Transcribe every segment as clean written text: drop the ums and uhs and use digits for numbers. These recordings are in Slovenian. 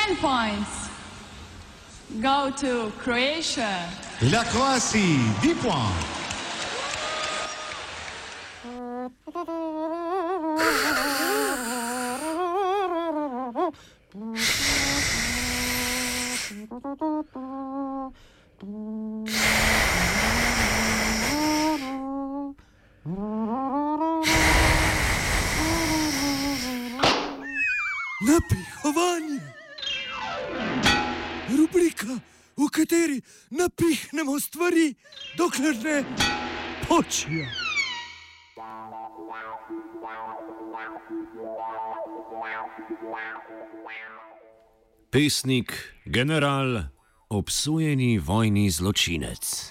10 points go to Croatia. La Croatie, 10 points. Napihovanje. Rubrika, v kateri napihnemo stvari, dokler ne počijo. Pesnik, general, obsojeni vojni zločinec.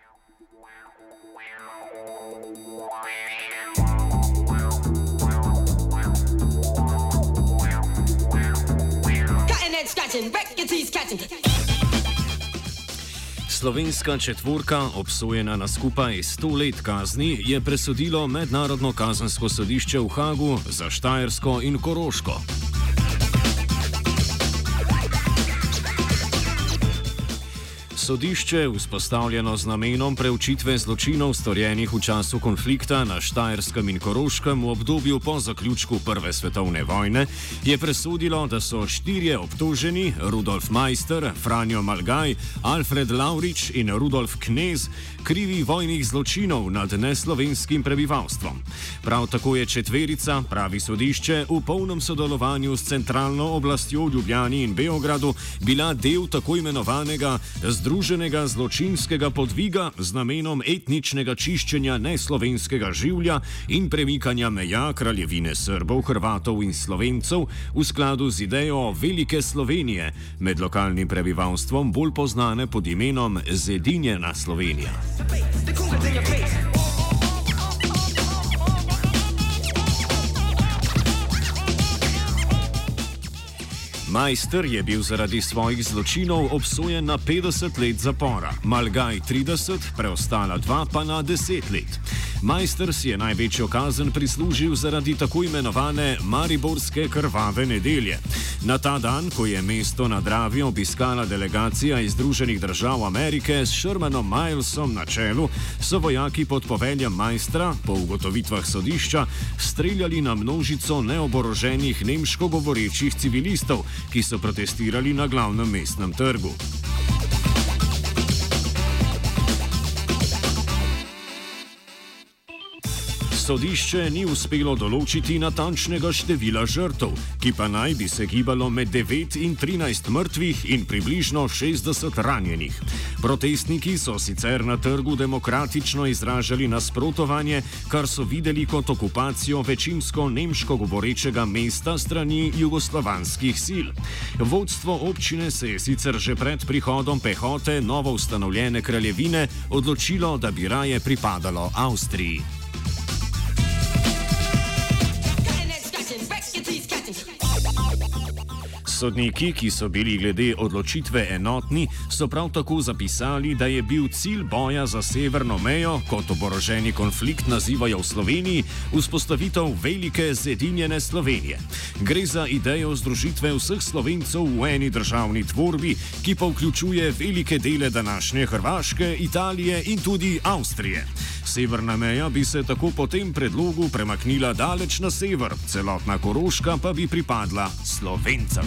Slovenska četvorka, obsojena na skupaj 100 let kazni, je presodilo Mednarodno kazensko sodišče v Hagu za Štajersko in Koroško. Sodišče, vzpostavljeno z namenom preučitve zločinov storjenih v času konflikta na Štajerskem in Koroškem v obdobju po zaključku Prve svetovne vojne, je presodilo, da so 4 obtoženi, Rudolf Meister, Franjo Malgaj, Alfred Laurič in Rudolf Knez, krivi vojnih zločinov nad neslovenskim prebivalstvom. Prav tako je četverica, pravi sodišče, v polnem sodelovanju s centralno oblastjo v Ljubljani in Beogradu bila del tako imenovanega združenega zločinskega podviga z namenom etničnega čiščenja neslovenskega življa in premikanja meja Kraljevine Srbov, Hrvatov in Slovencev v skladu z idejo Velike Slovenije, med lokalnim prebivalstvom bolj poznane pod imenom Zedinjena Slovenija. Meister je bil zaradi svojih zločinov obsojen na 50 let zapora, Malgaj 30, preostala 2 pa na 10 let. Meister si je največjo kazen prislužil zaradi tako imenovane Mariborske krvave nedelje. Na ta dan, ko je mesto na Dravi obiskala delegacija iz Združenih držav Amerike s Shermanom Milesom na čelu, so vojaki pod poveljem Meistera, po ugotovitvah sodišča, streljali na množico neoboroženih nemško govorečih civilistov, ki so protestirali na glavnem mestnem trgu. Sodišče ni uspelo določiti natančnega števila žrtev, ki pa naj bi se gibalo med 9 in 13 mrtvih in približno 60 ranjenih. Protestniki so sicer na trgu demokratično izražali nasprotovanje, kar so videli kot okupacijo večinsko nemško govorečega mesta strani jugoslovanskih sil. Vodstvo občine se je sicer že pred prihodom pehote novo ustanovljene kraljevine odločilo, da bi raje pripadalo Avstriji. Sodniki, ki so bili glede odločitve enotni, so prav tako zapisali, da je bil cilj boja za severno mejo, kot oboroženi konflikt nazivajo v Sloveniji, vzpostavitev velike zedinjene Slovenije. Gre za idejo združitve vseh Slovencev v eni državni tvorbi, ki pa vključuje velike dele današnje Hrvaške, Italije in tudi Avstrije. Severna meja bi se tako po tem predlogu premaknila daleč na sever, celotna Koroška pa bi pripadla Slovencem.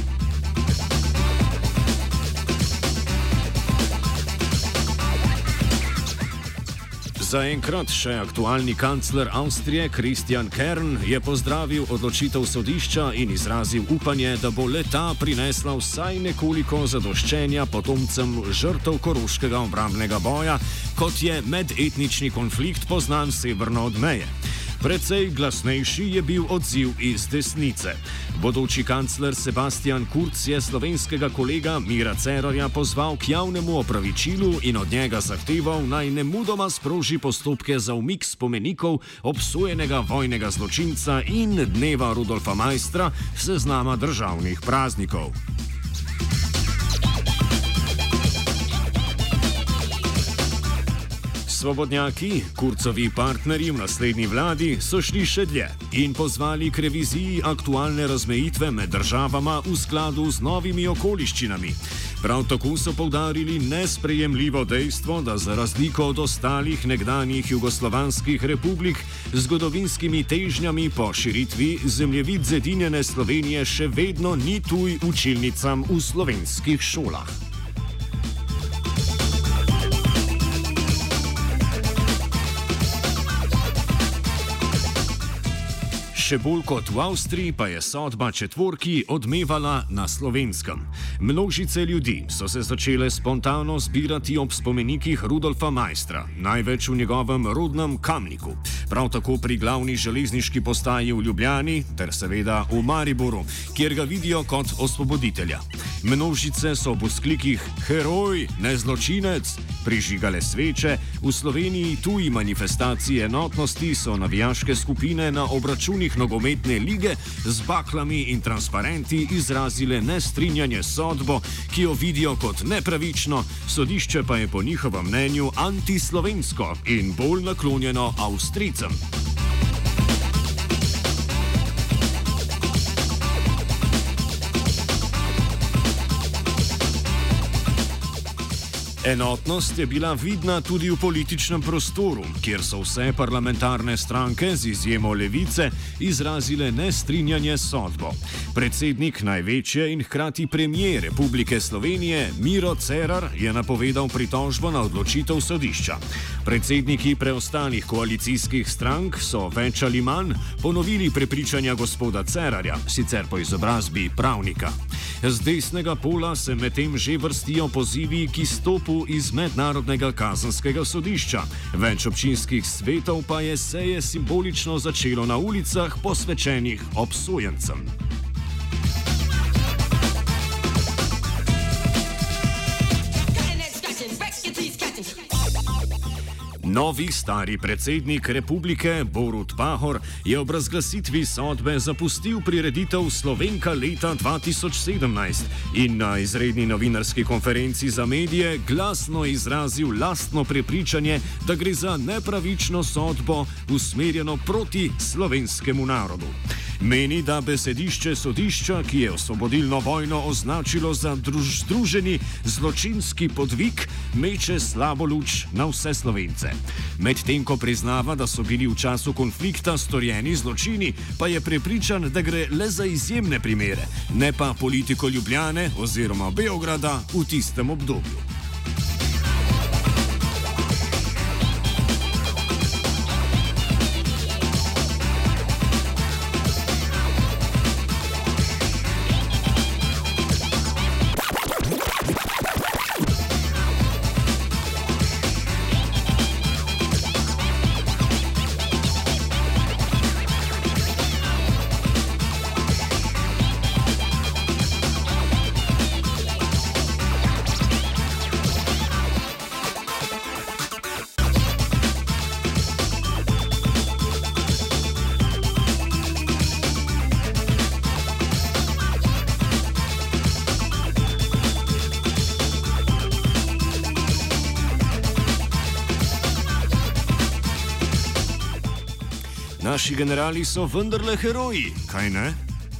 Zaenkrat še aktualni kancler Avstrije Christian Kern je pozdravil odločitev sodišča in izrazil upanje, da bo le-ta prinesla vsaj nekoliko zadoščenja potomcem žrtev koroškega obrambnega boja, kot je medetnični konflikt poznan severno od meje. Precej glasnejši je bil odziv iz desnice. Bodoči kancler Sebastian Kurz je slovenskega kolega Mira Cerarja pozval k javnemu opravičilu in od njega zahteval, naj nemudoma sproži postopke za umik spomenikov obsojenega vojnega zločinca in dneva Rudolfa Meistera s seznama državnih praznikov. Svobodnjaki, Kurcovi partnerji v naslednji vladi, so šli še dlje in pozvali k reviziji aktualne razmejitve med državama v skladu z novimi okoliščinami. Prav tako so poudarili nesprejemljivo dejstvo, da za razliko od ostalih nekdanjih jugoslovanskih republik z zgodovinskimi težnjami po širitvi zemljevid zedinjene Slovenije še vedno ni tuj učilnicam v slovenskih šolah. Še bolj kot v Avstriji pa je sodba četvorki odmevala na Slovenskem. Množice ljudi so se začele spontano zbirati ob spomenikih Rudolfa Maistra, največ v njegovem rodnem Kamniku, prav tako pri glavni železniški postaji v Ljubljani ter seveda v Mariboru, kjer ga vidijo kot osvoboditelja. Množice so ob vzklikih "Heroj, ne zločinec!" prižigale sveče, v Sloveniji tuji manifestaciji enotnosti so navijaške skupine na obračunih nogometne lige z baklami in transparenti izrazile nestrinjanje s sodbo, ki jo vidijo kot nepravično, sodišče pa je po njihovem mnenju antislovensko in bolj naklonjeno Avstrijcem. Enotnost je bila vidna tudi v političnem prostoru, kjer so vse parlamentarne stranke, z izjemo Levice, izrazile nestrinjanje s sodbo. Predsednik največje in hkrati premijer Republike Slovenije Miro Cerar je napovedal pritožbo na odločitev sodišča. Predsedniki preostalih koalicijskih strank so več ali manj ponovili prepričanja gospoda Cerarja, sicer po izobrazbi pravnika. Z desnega pola se medtem že vrstijo pozivi k izstopu iz Mednarodnega kazenskega sodišča. Več občinskih svetov pa je seje simbolično začelo na ulicah posvečenih obsojencem. Novi stari predsednik republike Borut Pahor je ob razglasitvi sodbe zapustil prireditev Slovenka leta 2017 in na izredni novinarski konferenci za medije glasno izrazil lastno prepričanje, da gre za nepravično sodbo usmerjeno proti slovenskemu narodu. Meni, da besedišče sodišča, ki je osvobodilno vojno označilo za združeni zločinski podvig, meče slabo luč na vse Slovence. Medtem ko priznava, da so bili v času konflikta storjeni zločini, pa je prepričan, da gre le za izjemne primere, ne pa politiko Ljubljane oziroma Beograda v tistem obdobju. Naši generali so vendarle heroji, kaj ne?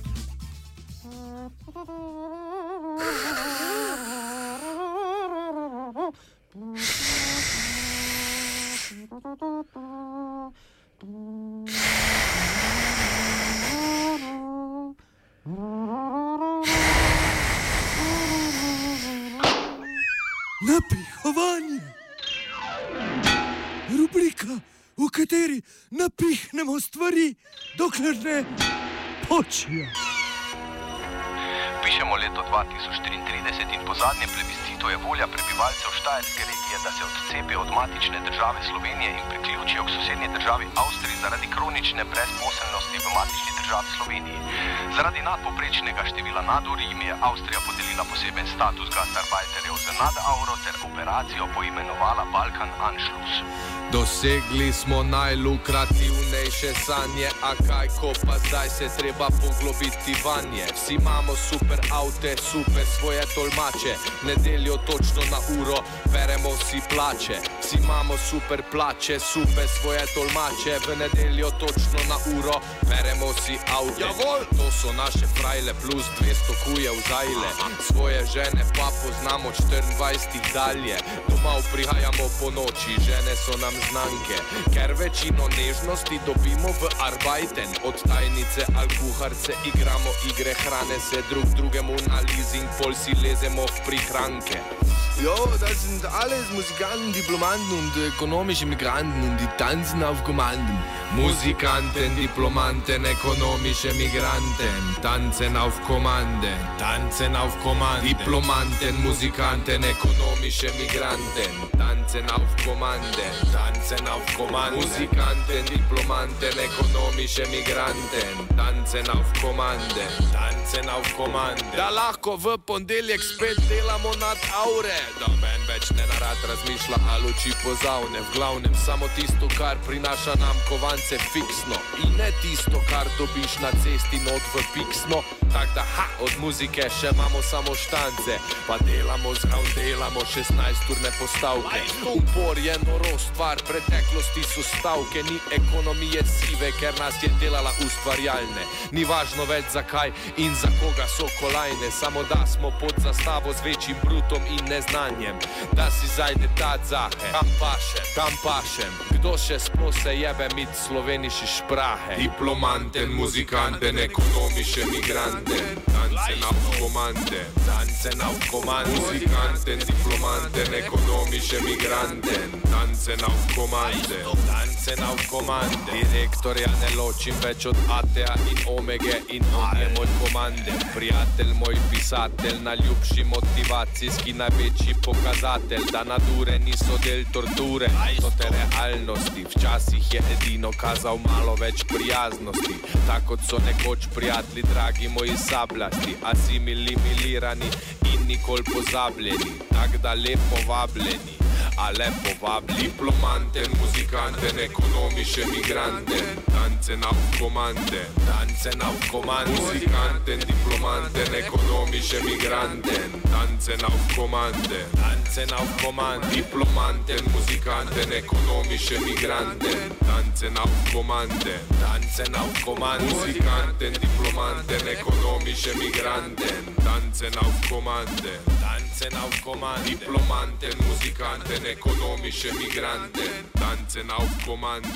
Napihovanje. Rubrika, v kateri napihnemo stvari, dokler ne počijo. Pišemo leto 2034 in po zadnjem plebiscitu je volja prebivalcev Štajerske regije, da se odcepijo od matične države Slovenije in priključijo k sosednji državi Avstriji zaradi kronične brezposelnosti v matični državi državi Sloveniji. Zaradi nadpoprečnega števila nadur jim je Avstrija podelila poseben status gastarbeiterjev z nadauro ter operacijo poimenovala Balkan Anschluss. Dosegli smo najlukrativnejše sanje, a kaj ko pa zdaj se treba poglobiti vanje. Vsi imamo super avte, super svoje tolmače, nedeljo točno na uro beremo si plače. Vsi imamo super plače, super svoje tolmače, v nedeljo točno na uro beremo si avte. Javol! To so naše frajle plus 200 kujev zajle, svoje žene pa poznamo 24 dalje. Domov prihajamo po noči, žene so nam znanke, ker večino nežnosti dobimo v arbajten. Od tajnice al kuharce igramo igre, hrane se drug drugemu na leasing, pol si lezemo v prihranke. Jo, das sind alles Musikanten, Diplomanten und ökonomische Migranten und die tanzen auf Kommanden. Musikanten, Diplomanten, ökonomische Migranten, tanzen auf Kommande, tanzen auf Kommande. Diplomanten, Musikanten, ökonomische Migranten, tanzen auf Kommande, tanzen auf Kommande. Musikanten, Diplomanten, ökonomische Migranten, tanzen auf Kommande, tanzen auf Kommande. Da lahko v ponedeljek spet delamo nad aure, da men več ne narad razmišlja ali uči pozavne. V glavnem samo tisto, kar prinaša nam kovance fiksno, in ne tisto, kar dobiš na cesti not v piksno. Tak da od muzike še imamo samo štance, pa delamo zraven, delamo 16-urne postavke. Upor je norost, stvar preteklosti so stavke, ni ekonomije sive, ker nas je delala ustvarjalne. Ni važno več zakaj in za koga so kolajne, samo da smo pod zastavo z večjim brutom in neznanjem. Da si zajde ta zahe, kam pašem, kdo še sploh se jebe mit sloveniši šprahe. Diplomanten, muzikanten, ekonomische Migranten, tanzen auf Kommande, tanzen auf Kommande. Musikanten, Diplomanten, ekonomische Migranten, tanzen auf Kommande, tanzen auf Kommande. Direktorja ne ločim več od Atea in Omege in on je moj komande. Prijatelj, moj pisatelj, najljubši motivacijski, največji pokazatelj, da nadure niso del torture, so te realnosti. Včasih je edino kazal malo več prijaznosti, tako kot so nekoč prijatelji, dragi moji sabljasti, asimilirani in nikoli pozabljeni, tak da lepo vabljeni. A lepo vabli. Diplomanten, Musikanten, ökonomische Migranten, tanzen auf Kommande, tanzen auf Kommande. Musikanten, Diplomanten, ökonomische Migranten, tanzen auf Kommande, tanzen auf Kommande. Diplomanten, Musikanten, ökonomische Migranten, tanzen auf Kommande, tanzen auf Kommande. Musikanten, Diplomanten, ökonomische Migranten, tanzen auf Kommande, tanzen auf Kommande. Diplomanten, Musikanten, ökonomische Migranten, tanzen auf Kommande.